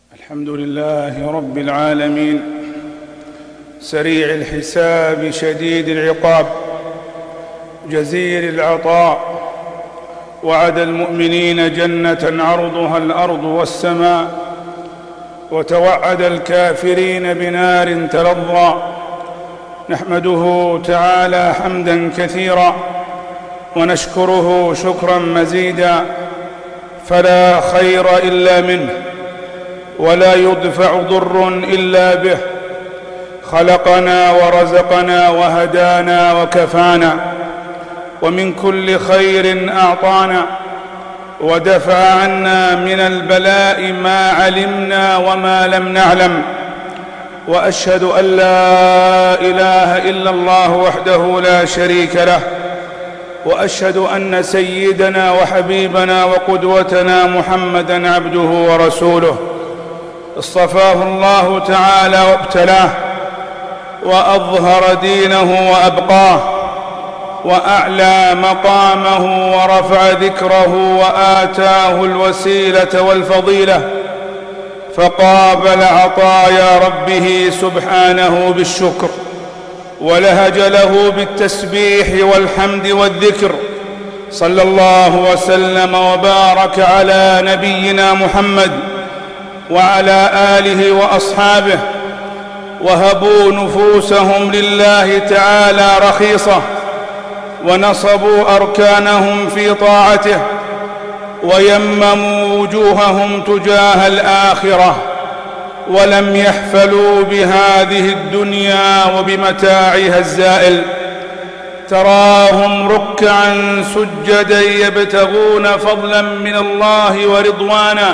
الحمد لله رب العالمين، سريع الحساب شديد العقاب جزيل العطاء، وعد المؤمنين جنة عرضها الأرض والسماء، وتوعد الكافرين بنار تلظى. نحمده تعالى حمدا كثيرا ونشكره شكرا مزيدا، فلا خير إلا منه ولا يدفع ضر إلا به. خلقنا ورزقنا وهدانا وكفانا، ومن كل خير أعطانا، ودفع عنا من البلاء ما علمنا وما لم نعلم. وأشهد أن لا إله إلا الله وحده لا شريك له، وأشهد أن سيدنا وحبيبنا وقدوتنا محمدًا عبده ورسوله، اصطفاه الله تعالى وابتلاه، وأظهر دينه وأبقاه، وأعلى مقامه ورفع ذكره، وآتاه الوسيلة والفضيلة، فقابل عطايا ربه سبحانه بالشكر، ولهج له بالتسبيح والحمد والذكر. صلى الله وسلم وبارك على نبينا محمد وعلى آله وأصحابه، وهبوا نفوسهم لله تعالى رخيصة، ونصبوا أركانهم في طاعته، ويمموا وجوههم تجاه الآخرة، ولم يحفلوا بهذه الدنيا وبمتاعها الزائل. تراهم ركعا سجدا يبتغون فضلا من الله ورضوانا،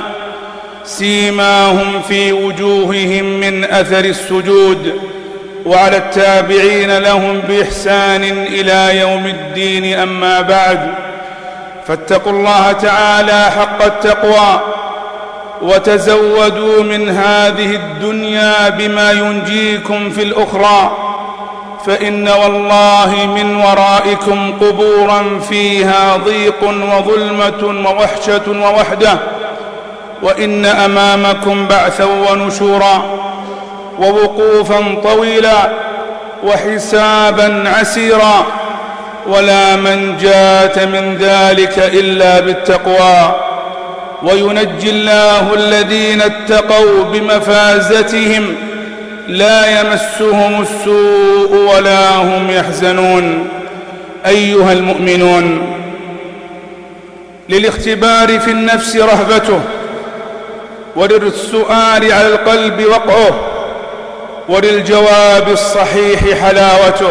سيماهم في وجوههم من أثر السجود. وعلى التابعين لهم بإحسان إلى يوم الدين. أما بعد، فاتقوا الله تعالى حق التقوى، وتزودوا من هذه الدنيا بما ينجيكم في الأخرى، فإن والله من ورائكم قبورا فيها ضيق وظلمة ووحشة ووحدة، وإن أمامكم بعثا ونشورا، ووقوفا طويلا، وحسابا عسيرا، ولا منجاة من ذلك إلا بالتقوى. وينجي الله الذين اتقوا بمفازتهم، لا يمسهم السوء ولا هم يحزنون. أيها المؤمنون، للاختبار في النفس رهبته، وللسؤال على القلب وقعه، وللجواب الصحيح حلاوته،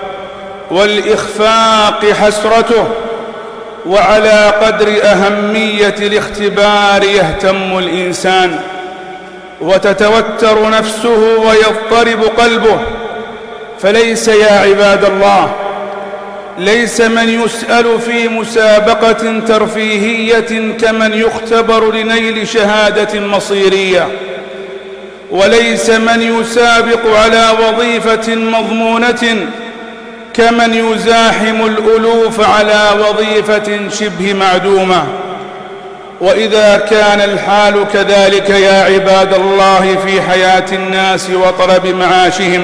والإخفاق حسرته. وعلى قدر أهمية الاختبار يهتم الإنسان، وتتوتر نفسه ويضطرب قلبه. فليس يا عباد الله، ليس من يسأل في مسابقة ترفيهية كمن يختبر لنيل شهادة مصيرية، وليس من يسابق على وظيفة مضمونة كمن يزاحم الألوف على وظيفة شبه معدومة. وإذا كان الحال كذلك يا عباد الله في حياة الناس وطلب معاشهم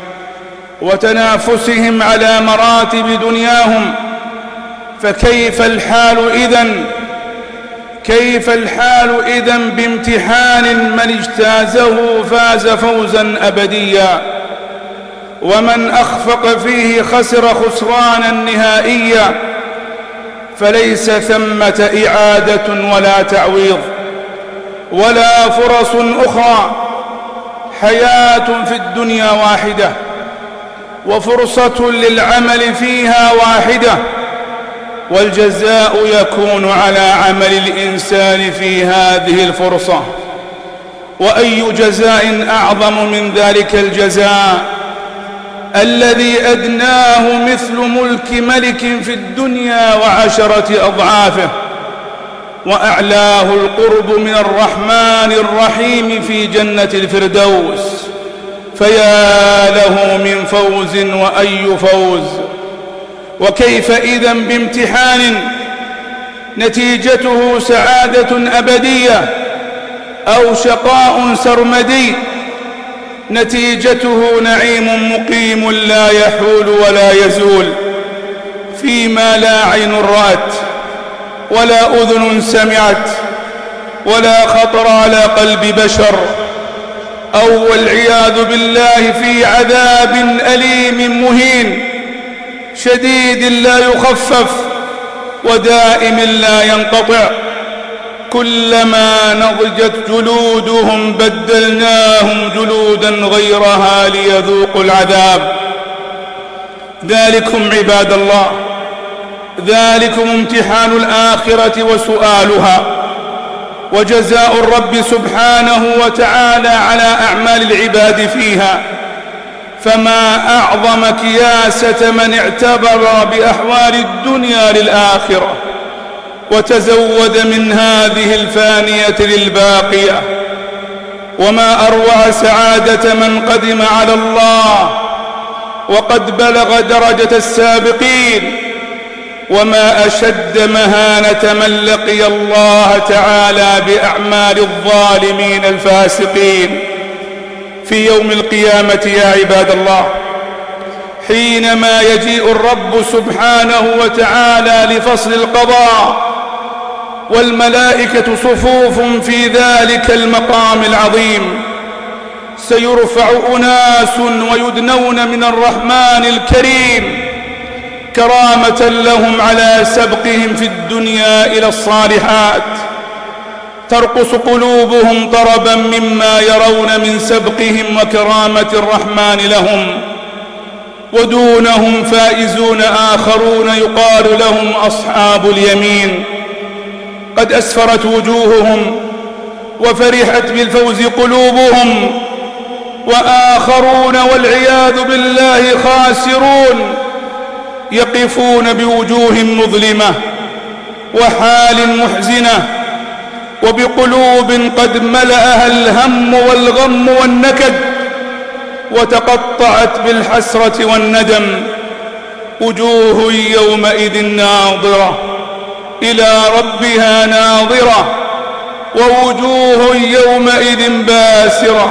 وتنافسهم على مراتب دنياهم، فكيف الحال إذن؟ كيف الحال إذن بامتحان من اجتازه فاز فوزا أبديا، ومن أخفق فيه خسر خسرانا نهائيا؟ فليس ثمة إعادة ولا تعويض ولا فرص أخرى. حياة في الدنيا واحدة، وفرصة للعمل فيها واحدة، والجزاء يكون على عمل الإنسان في هذه الفرصة. وأي جزاء أعظم من ذلك الجزاء الذي أدناه مثل ملك ملك في الدنيا وعشرة أضعافه، وأعلاه القرب من الرحمن الرحيم في جنة الفردوس. فيا له من فوز وأي فوز! وكيف إذن بامتحان نتيجته سعادة أبدية أو شقاء سرمدي، نتيجته نعيم مقيم لا يحول ولا يزول، فيما لا عين رأت ولا أذن سمعت ولا خطر على قلب بشر، أو والعياذ بالله في عذاب أليم مهين شديد لا يخفف ودائم لا ينقطع. كلما نضجت جلودهم بدلناهم جلودا غيرها ليذوقوا العذاب. ذلكم عباد الله، ذلكم امتحان الآخرة وسؤالها، وجزاء الرب سبحانه وتعالى على أعمال العباد فيها. فما أعظم كياسة من اعتبر بأحوال الدنيا للآخرة وتزود من هذه الفانية للباقية. وما أروع سعادة من قدم على الله وقد بلغ درجة السابقين، وما أشد مهانة من لقي الله تعالى بأعمال الظالمين الفاسقين في يوم القيامة. يا عباد الله، حينما يجيء الرب سبحانه وتعالى لفصل القضاء والملائكة صفوف في ذلك المقام العظيم، سيرفع أناس ويدنون من الرحمن الكريم كرامة لهم على سبقهم في الدنيا إلى الصالحات، ترقص قلوبهم طربا مما يرون من سبقهم وكرامة الرحمن لهم. ودونهم فائزون آخرون يقال لهم أصحاب اليمين، قد أسفرت وجوههم وفرحت بالفوز قلوبهم. وآخرون والعياذ بالله خاسرون يقفون بوجوه مظلمة وحال محزنة وبقلوب قد ملأها الهم والغم والنكد وتقطعت بالحسرة والندم. وجوه يومئذ ناظرة إلى ربها ناظرة، ووجوه يومئذ باسرة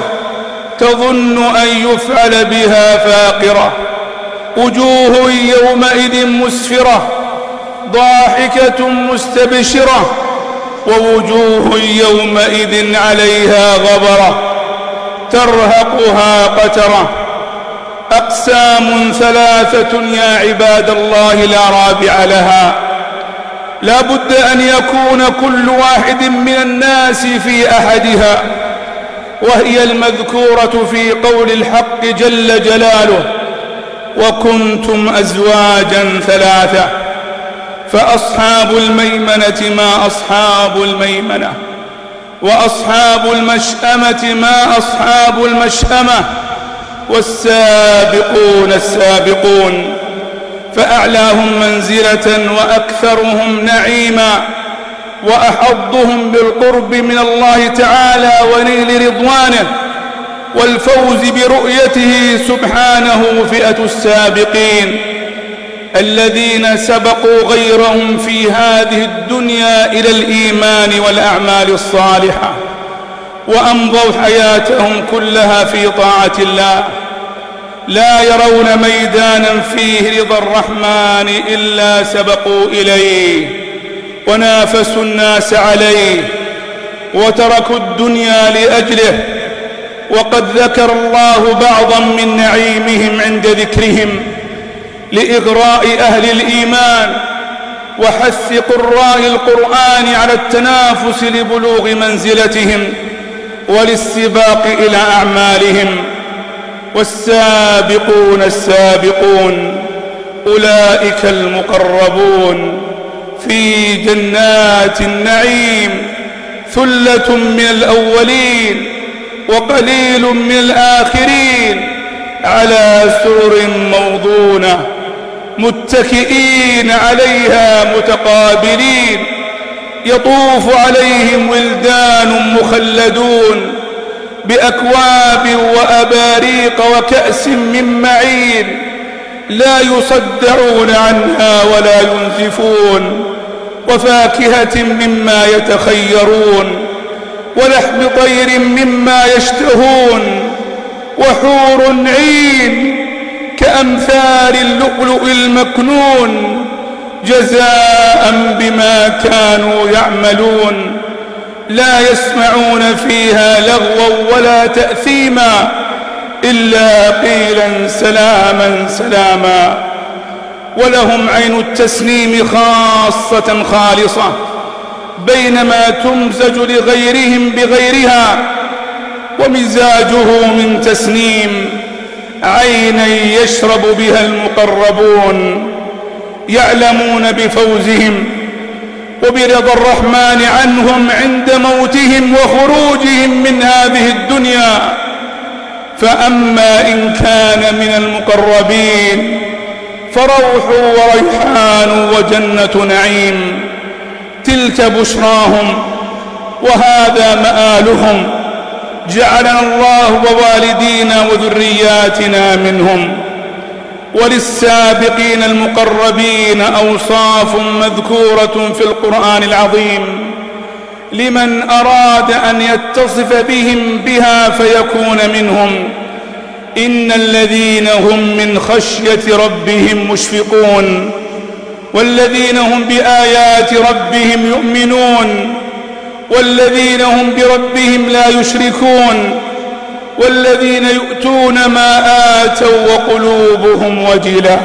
تظن أن يفعل بها فاقرة. وجوه يومئذ مسفرة ضاحكة مستبشرة، ووجوه يومئذ عليها غبرة ترهقها قترة. أقسام ثلاثة يا عباد الله لا رابع لها، لا بد أن يكون كل واحد من الناس في أحدها، وهي المذكورة في قول الحق جل جلاله: وكنتم أزواجا ثلاثة. فأصحاب الميمنة ما أصحاب الميمنة، وأصحاب المشأمة ما أصحاب المشأمة، والسابقون السابقون. فأعلاهم منزلة وأكثرهم نعيما وأحظهم بالقرب من الله تعالى ونيل رضوانه والفوز برؤيته سبحانه فئة السابقين الذين سبقوا غيرهم في هذه الدنيا إلى الإيمان والأعمال الصالحة، وأمضوا حياتهم كلها في طاعة الله، لا يرون ميدانا فيه رضا الرحمن إلا سبقوا إليه ونافسوا الناس عليه وتركوا الدنيا لأجله. وقد ذكر الله بعضا من نعيمهم عند ذكرهم لإغراء أهل الإيمان وحث قراء القرآن على التنافس لبلوغ منزلتهم وللسباق إلى أعمالهم. والسابقون السابقون أولئك المقربون في جنات النعيم، ثلة من الأولين وقليل من الآخرين، على سرر موضونة متكئين عليها متقابلين، يطوف عليهم ولدان مخلدون بأكواب وأباريق وكأس من معين، لا يصدعون عنها ولا ينزفون، وفاكهة مما يتخيرون، ولحم طير مما يشتهون وحور عين كأمثال اللؤلؤ المكنون جزاء بما كانوا يعملون لا يسمعون فيها لغوا ولا تأثيما إلا قيلا سلاما سلاما. ولهم عين التسنيم خاصة خالصة بينما تمزج لغيرهم بغيرها، ومزاجه من تسنيم عينا يشرب بها المقربون يعلمون بفوزهم وبرضا الرحمن عنهم عند موتهم وخروجهم من هذه الدنيا. فأما إن كان من المقربين فروح وريحان وجنة نعيم تلك بشراهم وهذا مآلهم، جعلنا الله ووالدينا وذرياتنا منهم. وللسابقين المقربين أوصاف مذكورة في القرآن العظيم لمن أراد أن يتصف بهم بها فيكون منهم. إن الذين هم من خشية ربهم مشفقون والذين هم بآيات ربهم يؤمنون والذين هم بربهم لا يشركون والذين يؤتون ما آتوا وقلوبهم وجلة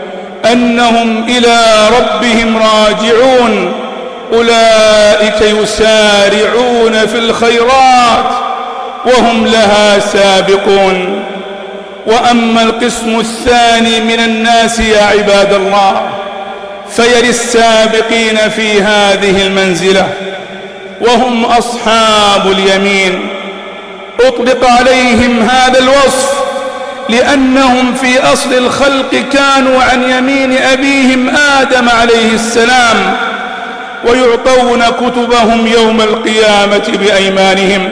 أنهم إلى ربهم راجعون أولئك يسارعون في الخيرات وهم لها سابقون. وأما القسم الثاني من الناس يا عباد الله فيلي السابقين في هذه المنزلة وهم أصحاب اليمين. أطلق عليهم هذا الوصف لأنهم في أصل الخلق كانوا عن يمين أبيهم آدم عليه السلام ويعطون كتبهم يوم القيامة بأيمانهم،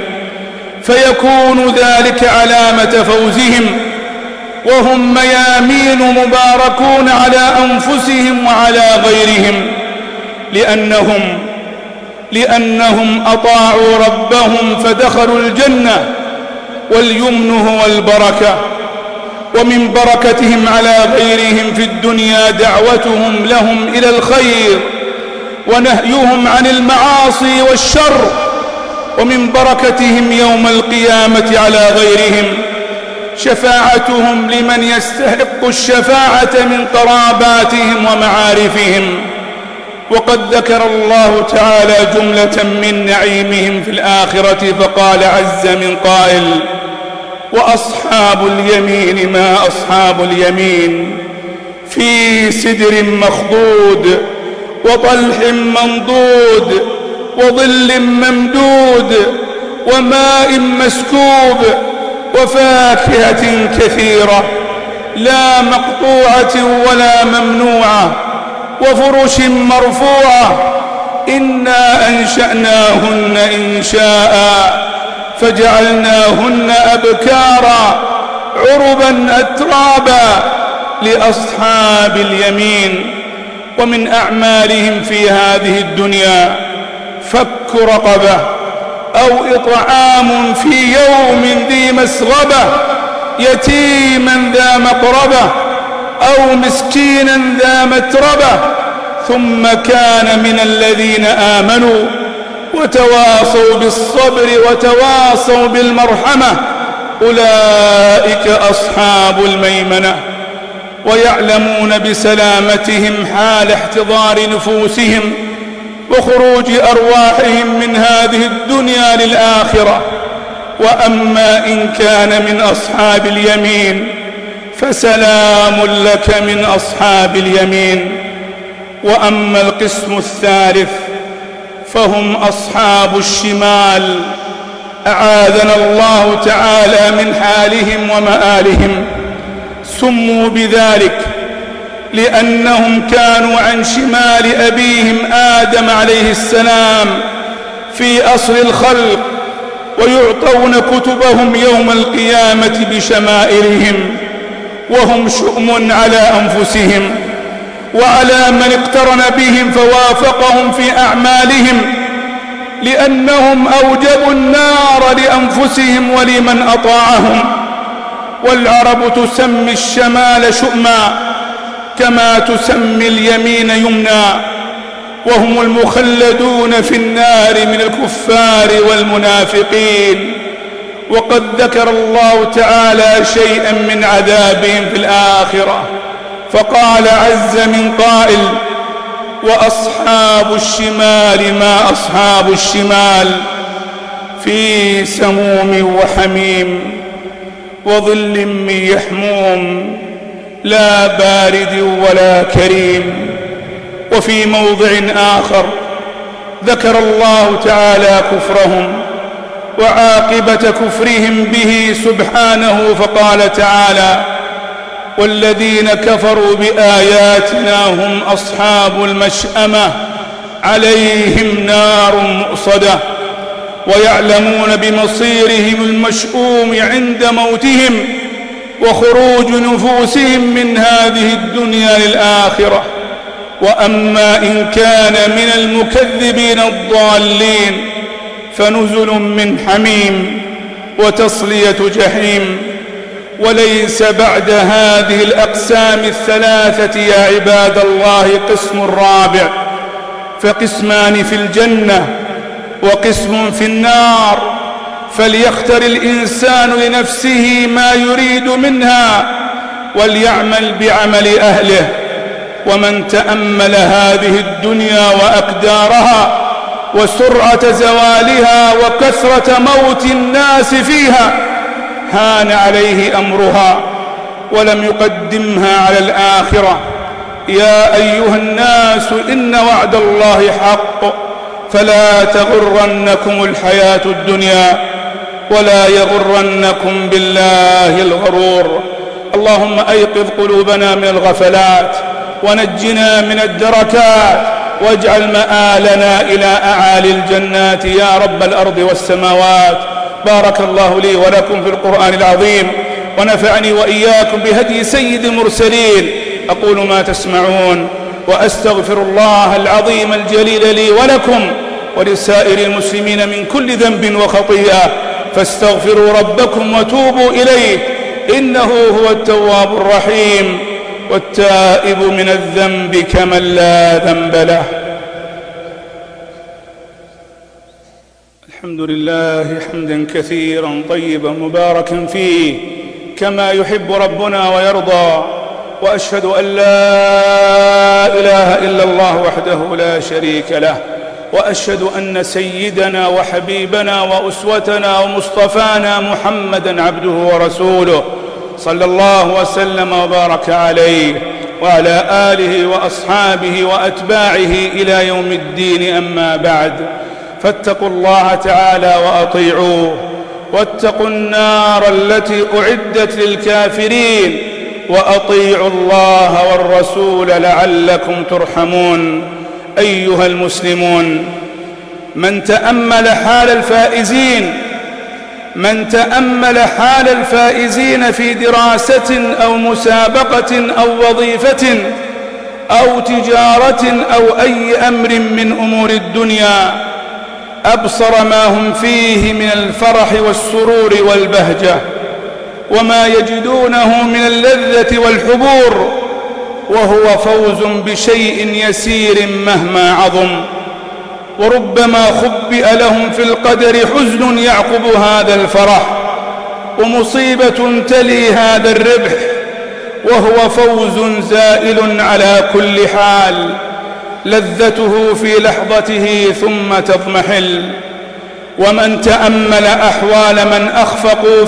فيكون ذلك علامة فوزهم، وهم ميامين مباركون على أنفسهم وعلى غيرهم لأنهم أطاعوا ربهم فدخلوا الجنة، واليمن هو البركة. ومن بركتهم على غيرهم في الدنيا دعوتهم لهم إلى الخير ونهيهم عن المعاصي والشر، ومن بركتهم يوم القيامة على غيرهم شفاعتهم لمن يستحق الشفاعة من قراباتهم ومعارفهم. وقد ذكر الله تعالى جملة من نعيمهم في الآخرة فقال عز من قائل: وأصحاب اليمين ما أصحاب اليمين في سدر مخضود وطلح منضود وظل ممدود وماء مسكوب وفاكهة كثيرة لا مقطوعة ولا ممنوعة وفرش مرفوعة إنا أنشأناهن إنشاء فجعلناهن أبكارا عربا أترابا لأصحاب اليمين. ومن أعمالهم في هذه الدنيا فك رقبة أو إطعام في يوم ذي مسغبة يتيما ذا مقربة أو مسكينا ذا متربة ثم كان من الذين آمنوا وتواصوا بالصبر وتواصوا بالمرحمة أولئك أصحاب الميمنة. ويعلمون بسلامتهم حال احتضار نفوسهم وخروج أرواحهم من هذه الدنيا للآخرة. وأما إن كان من أصحاب اليمين فسلام لك من أصحاب اليمين. وأما القسم الثالث فهم أصحاب الشمال، أعاذنا الله تعالى من حالهم ومآلهم. سموا بذلك لأنهم كانوا عن شمال أبيهم آدم عليه السلام في أصل الخلق، ويعطون كتبهم يوم القيامة بشمائلهم، وهم شؤم على أنفسهم وعلى من اقترن بهم فوافقهم في أعمالهم، لأنهم أوجبوا النار لأنفسهم ولمن أطاعهم. والعرب تسمي الشمال شؤما كما تسمي اليمين يمنى، وهم المخلدون في النار من الكفار والمنافقين. وقد ذكر الله تعالى شيئا من عذابهم في الآخرة، فقال عز من قائل: وأصحاب الشمال ما أصحاب الشمال في سموم وحميم وظل من يحموم لا بارد ولا كريم. وفي موضع آخر ذكر الله تعالى كفرهم وعاقبة كفرهم به سبحانه، فقال تعالى: والذين كفروا بآياتنا هم أصحاب المشأمة عليهم نار مؤصدة ويعلمون بمصيرهم المشؤوم عند موتهم وخروج نفوسهم من هذه الدنيا للآخرة. وأما إن كان من المكذبين الضالين فنزل من حميم وتصلية جحيم. وليس بعد هذه الأقسام الثلاثة يا عباد الله قسم رابع، فقسمان في الجنة وقسم في النار، فليختر الإنسان لنفسه ما يريد منها وليعمل بعمل أهله. ومن تأمل هذه الدنيا وأقدارها وسرعة زوالها وكثرة موت الناس فيها هان عليه أمرها ولم يقدمها على الآخرة. يا أيها الناس إن وعد الله حق فلا تغرنكم الحياة الدنيا ولا يغرنكم بالله الغرور. اللهم أيقظ قلوبنا من الغفلات ونجنا من الدركات واجعل مآلنا إلى أعالي الجنات يا رب الأرض والسماوات. بارك الله لي ولكم في القرآن العظيم ونفعني وإياكم بهدي سيد المرسلين. أقول ما تسمعون وأستغفر الله العظيم الجليل لي ولكم ولسائر المسلمين من كل ذنب وخطيئة، فاستغفروا ربكم وتوبوا إليه إنه هو التواب الرحيم والتائب من الذنب كمن لا ذنب له. الحمد لله حمدا كثيرا طيبا مباركا فيه كما يحب ربنا ويرضى، وأشهد أن لا إله إلا الله وحده لا شريك له، وأشهد أن سيدنا وحبيبنا وأسوتنا ومصطفانا محمدا عبده ورسوله صلى الله وسلم وبارك عليه وعلى آله وأصحابه وأتباعه إلى يوم الدين. أما بعد، فاتقوا الله تعالى وأطيعوه، واتقوا النار التي أعدت للكافرين، وأطيعوا الله والرسول لعلكم ترحمون. أيها المسلمون، من تأمل حال الفائزين في دراسة أو مسابقة أو وظيفة أو تجارة أو أي أمر من أمور الدنيا أبصر ما هم فيه من الفرح والسرور والبهجة وما يجدونه من اللذة والحبور، وهو فوز بشيء يسير مهما عظم. وربما خبئ لهم في القدر حزن يعقب هذا الفرح ومصيبة تلي هذا الربح، وهو فوز زائل على كل حال، لذته في لحظته ثم تضمحل. ومن تأمل أحوال من أخفقوا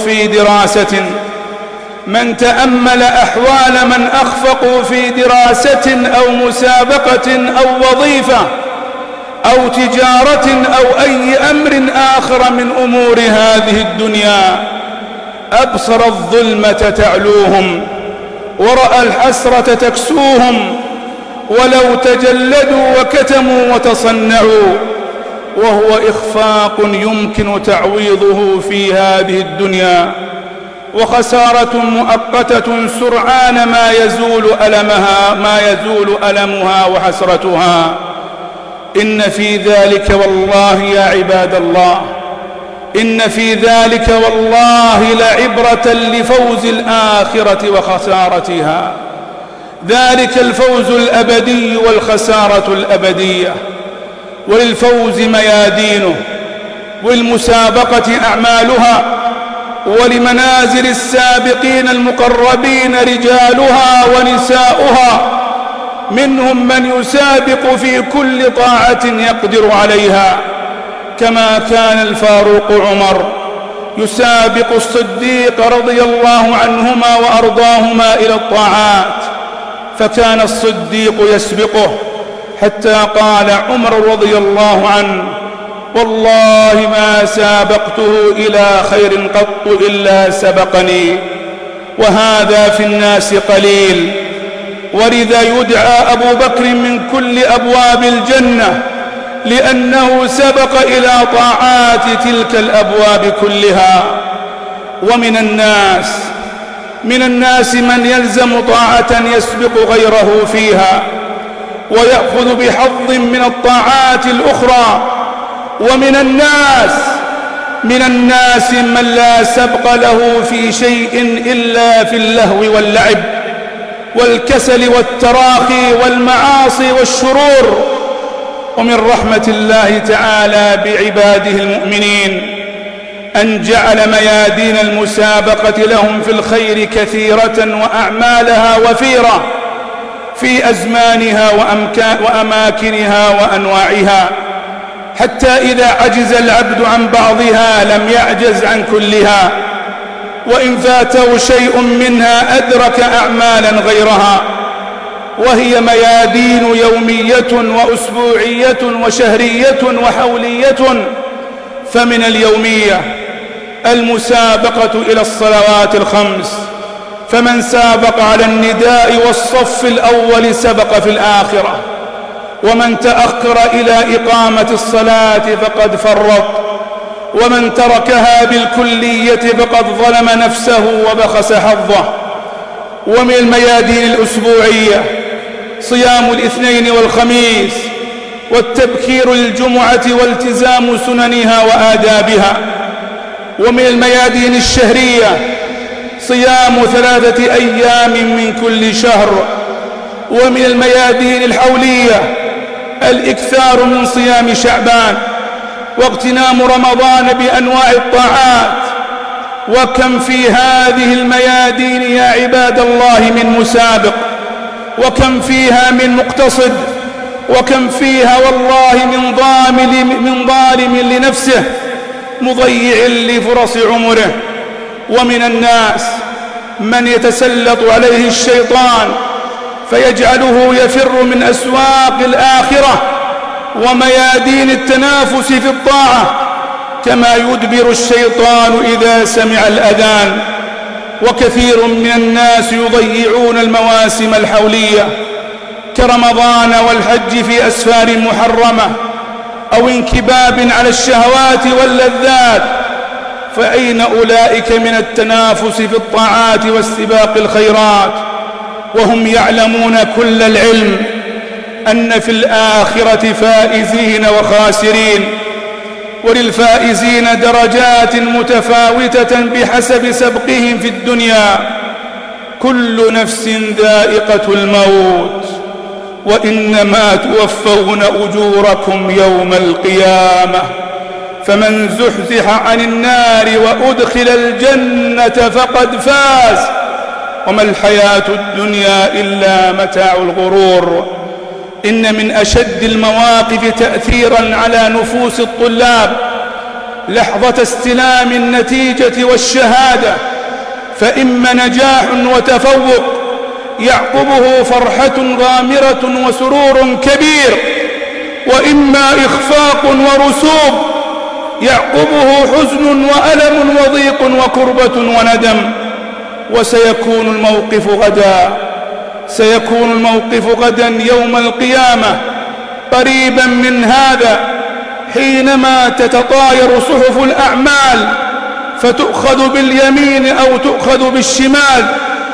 في دراسة أو مسابقة أو وظيفة أو تجارة أو أي أمر آخر من أمور هذه الدنيا أبصر الظلمة تعلوهم ورأى الحسرة تكسوهم، ولو تجلدوا وكتموا وتصنعوا، وهو إخفاق يمكن تعويضه في هذه الدنيا، وخسارة مؤقتة سرعان ما يزول ألمها وحسرتها. إن في ذلك والله يا عباد الله إن في ذلك والله لعبرة لفوز الآخرة وخسارتها. ذلك الفوز الأبدي والخسارة الأبدية. وللفوز ميادينه، والمسابقة أعمالها، ولمنازل السابقين المقربين رجالها ونساؤها. منهم من يسابق في كل طاعة يقدر عليها، كما كان الفاروق عمر يسابق الصديق رضي الله عنهما وأرضاهما إلى الطاعات، فكان الصديق يسبقه حتى قال عمر رضي الله عنه: والله ما سابقته إلى خير قط إلا سبقني. وهذا في الناس قليل، ولذا يدعى أبو بكر من كل أبواب الجنة، لأنه سبق إلى طاعات تلك الأبواب كلها. ومن الناس من يلزم طاعة يسبق غيره فيها ويأخذ بحظ من الطاعات الأخرى. ومن الناس من لا سبق له في شيء إلا في اللهو واللعب والكسل والتراخي والمعاصي والشرور. ومن رحمة الله تعالى بعباده المؤمنين أن جعل ميادين المسابقة لهم في الخير كثيرة وأعمالها وفيرة في أزمانها وأماكنها وأنواعها، حتى إذا عجز العبد عن بعضها لم يعجز عن كلها، وإن فاته شيء منها أدرك أعمالا غيرها. وهي ميادين يومية وأسبوعية وشهرية وحولية. فمن اليومية المسابقة إلى الصلوات الخمس، فمن سابق على النداء والصف الأول سبق في الآخرة، ومن تأخر إلى إقامة الصلاة فقد فرط، ومن تركها بالكلية فقد ظلم نفسه وبخس حظه. ومن الميادين الأسبوعية صيام الاثنين والخميس، والتبكير للجمعة والتزام سننها وآدابها. ومن الميادين الشهرية صيام 3 أيام من كل شهر. ومن الميادين الحولية الإكثار من صيام شعبان واغتنام رمضان بأنواع الطاعات. وكم في هذه الميادين يا عباد الله من مسابق، وكم فيها من مقتصد، وكم فيها والله من ظالم لنفسه مضيع لفرص عمره. ومن الناس من يتسلط عليه الشيطان فيجعله يفر من أسواق الآخرة وميادين التنافس في الطاعة، كما يدبر الشيطان إذا سمع الأذان. وكثير من الناس يضيعون المواسم الحولية كرمضان والحج في أسفار محرمة أو انكباب على الشهوات واللذات. فأين أولئك من التنافس في الطاعات واستباق الخيرات وهم يعلمون كل العلم أن في الآخرة فائزين وخاسرين، وللفائزين درجات متفاوتة بحسب سبقهم في الدنيا. كل نفس ذائقة الموت وإنما توفون أجوركم يوم القيامة، فمن زحزح عن النار وأدخل الجنة فقد فاز، وما الحياة الدنيا إلا متاع الغرور. إن من أشد المواقف تأثيرا على نفوس الطلاب لحظة استلام النتيجة والشهادة، فإما نجاح وتفوق يعقبه فرحة غامرة وسرور كبير، وإما إخفاق ورسوب يعقبه حزن وألم وضيق وكربة وندم. وسيكون الموقف غدا يوم القيامة قريبا من هذا، حينما تتطاير صحف الأعمال فتؤخذ باليمين أو تؤخذ بالشمال.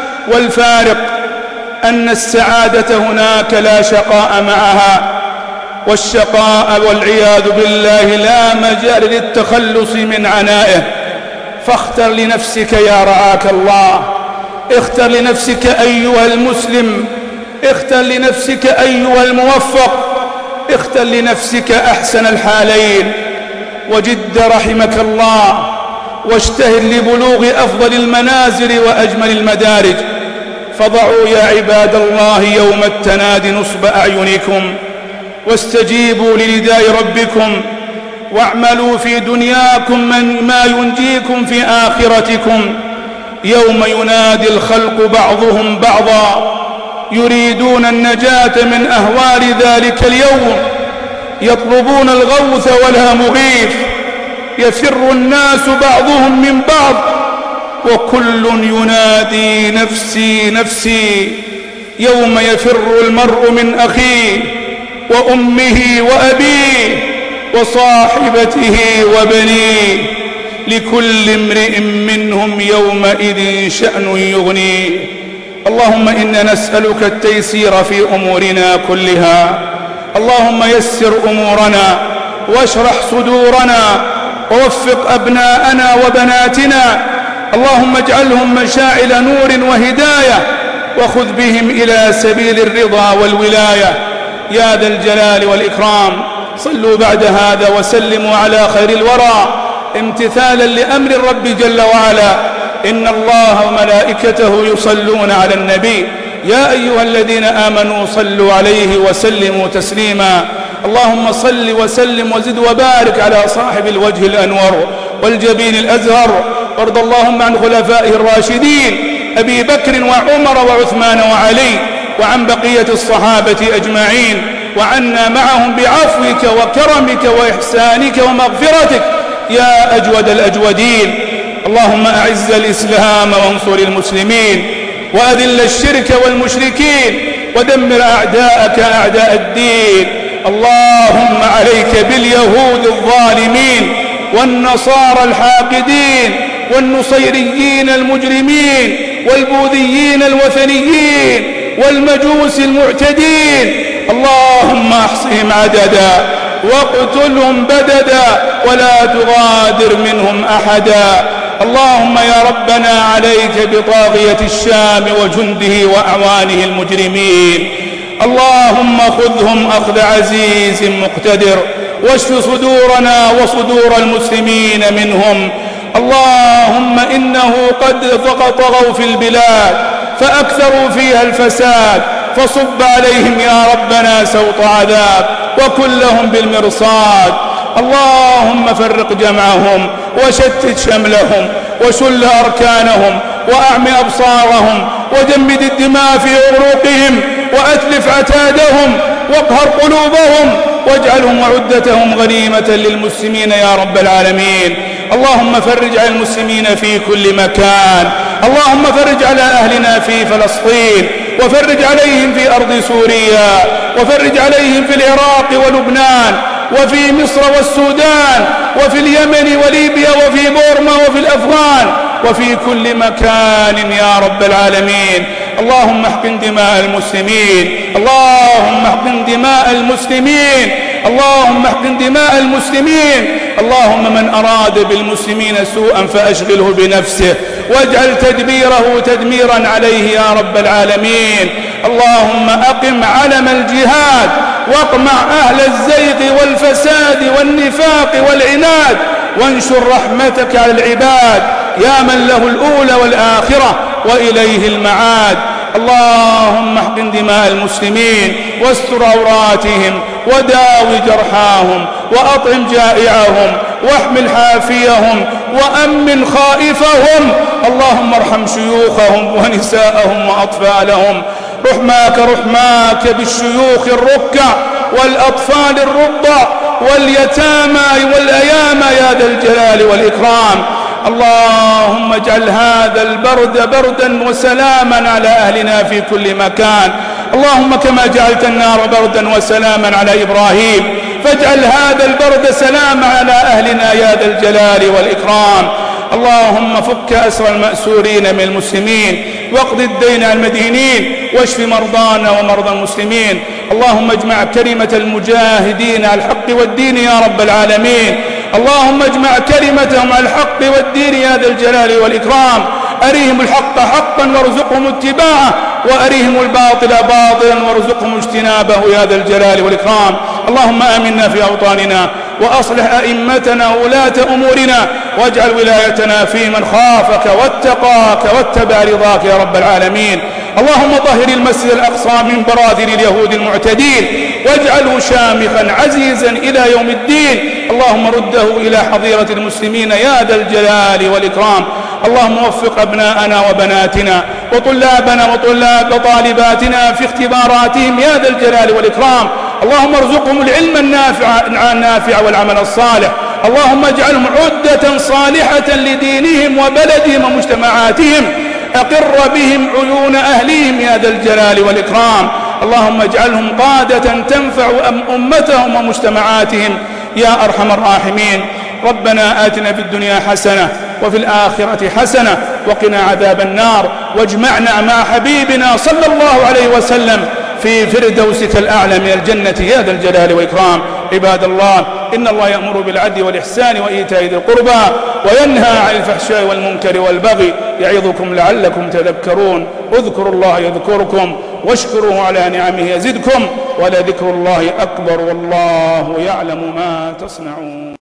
والفارق أن السعادة هناك لا شقاء معها، والشقاء والعياذ بالله لا مجال للتخلص من عنائه. فاختر لنفسك يا رعاك الله، اختر لنفسك أيها المسلم، اختر لنفسك أيها الموفق، اختر لنفسك أحسن الحالين، وجد رحمك الله، واجتهد لبلوغ أفضل المنازل وأجمل المدارج. فضعوا يا عباد الله يوم التناد نصب أعينكم، واستجيبوا لنداء ربكم، واعملوا في دنياكم ما ينجيكم في آخرتكم. يوم ينادي الخلق بعضهم بعضا يريدون النجاة من أهوال ذلك اليوم، يطلبون الغوث ولا مغيث، يفر الناس بعضهم من بعض، وكل ينادي نفسي نفسي. يوم يفر المرء من أخيه وأمه وأبيه وصاحبته وبنيه، لكل امرئ منهم يومئذ شأن يغنيه. اللهم إنا نسألك التيسير في أمورنا كلها، اللهم يسر أمورنا واشرح صدورنا ووفق أبناءنا وبناتنا، اللهم اجعلهم مشاعل نور وهداية، وخذ بهم إلى سبيل الرضا والولاية يا ذا الجلال والإكرام. صلوا بعد هذا وسلموا على خير الورى امتثالا لأمر الرب جل وعلا. إن الله وملائكته يصلون على النبي يا أيها الذين آمنوا صلوا عليه وسلموا تسليما. اللهم صل وسلم وزد وبارك على صاحب الوجه الأنور والجبين الأزهر، وارض اللهم عن خلفائه الراشدين أبي بكر وعمر وعثمان وعلي، وعن بقية الصحابة أجمعين، وعنا معهم بعفوك وكرمك وإحسانك ومغفرتك يا أجود الأجودين. اللهم أعز الإسلام وانصر المسلمين، وأذل الشرك والمشركين، ودمر أعداءك أعداء الدين. اللهم عليك باليهود الظالمين والنصارى الحاقدين والنصيريين المجرمين والبوذيين الوثنيين والمجوس المعتدين. اللهم احصهم عددا واقتلهم بددا ولا تغادر منهم أحدا. اللهم يا ربنا عليك بطاغية الشام وجنده وأعوانه المجرمين، اللهم خذهم أخذ عزيز مقتدر، واشف صدورنا وصدور المسلمين منهم. اللهم إنه قد طغوا في البلاد فأكثروا فيها الفساد، فصب عليهم يا ربنا سوط عذاب وكن لهم بالمرصاد. اللهم فرق جمعهم وشتت شملهم وشل أركانهم وأعم أبصارهم وجمد الدماء في عروقهم وأتلف عتادهم واقهر قلوبهم واجعلهم وعدتهم غنيمة للمسلمين يا رب العالمين. اللهم فرج على المسلمين في كل مكان، اللهم فرج على أهلنا في فلسطين، وفرج عليهم في أرض سوريا، وفرج عليهم في العراق ولبنان وفي مصر والسودان وفي اليمن وليبيا وفي بورما وفي الأفغان وفي كل مكان يا رب العالمين. اللهم احقن دماء المسلمين، اللهم احقن دماء المسلمين، اللهم احقن دماء المسلمين. اللهم من أراد بالمسلمين سوءا فأشغله بنفسه واجعل تدبيره تدميرا عليه يا رب العالمين. اللهم أقم علم الجهاد واقمع أهل الزيغ والفساد والنفاق والعناد، وانشر رحمتك على العباد يا من له الأولى والآخرة وإليه المعاد. اللهم احقن دماء المسلمين واستر عوراتهم وداوي جرحاهم وأطعم جائعهم واحمل حافيهم وأمن خائفهم. اللهم ارحم شيوخهم ونساءهم وأطفالهم، رحماك بالشيوخ الركع والأطفال الرضع واليتامى والأيامى يا ذا الجلال والإكرام. اللهم اجعل هذا البرد بردا وسلاما على أهلنا في كل مكان. اللهم كما جعلت النار بردا وسلاما على إبراهيم فاجعل هذا البرد سلاما على أهلنا يا ذا الجلال والإكرام. اللهم فك أسر المأسورين من المسلمين، واقض الدين عن المدينين، واشف مرضانا ومرضى المسلمين. اللهم اجمع كلمة المجاهدين على الحق والدين يا رب العالمين. اللهم اجمع كلمتهم على الحق والدين يا ذا الجلال والإكرام. أريهم الحق حقا وارزقهم اتباعه، وأريهم الباطل باطلا وارزقهم اجتنابه يا ذا الجلال والإكرام. اللهم آمنا في أوطاننا، وأصلح أئمتنا وولاة أمورنا، واجعل ولايتنا في من خافك واتقاك واتبع رضاك يا رب العالمين. اللهم طهر المسجد الأقصى من براذل اليهود المعتدين، واجعله شامخا عزيزا إلى يوم الدين. اللهم رده إلى حظيرة المسلمين يا ذا الجلال والإكرام. اللهم وفق أبناءنا وبناتنا وطلابنا وطالباتنا في اختباراتهم يا ذا الجلال والإكرام. اللهم ارزقهم العلم النافع والعمل الصالح. اللهم اجعلهم عدة صالحة لدينهم وبلدهم ومجتمعاتهم. أقر بهم عيون أهليهم يا ذا الجلال والإكرام. اللهم اجعلهم قادة تنفع أمتهم ومجتمعاتهم يا أرحم الراحمين. ربنا آتنا في الدنيا حسنة وفي الآخرة حسنة وقنا عذاب النار، واجمعنا مع حبيبنا صلى الله عليه وسلم في فردوسك الأعلى من الجنة يا ذا الجلال والإكرام. عباد الله، إن الله يأمر بالعدل والإحسان وإيتاء ذي القربى وينهى عن الفحشاء والمنكر والبغي، يعظكم لعلكم تذكرون. اذكروا الله يذكركم، واشكروه على نعمه يزدكم، ولذكر الله أكبر، والله يعلم ما تصنعون.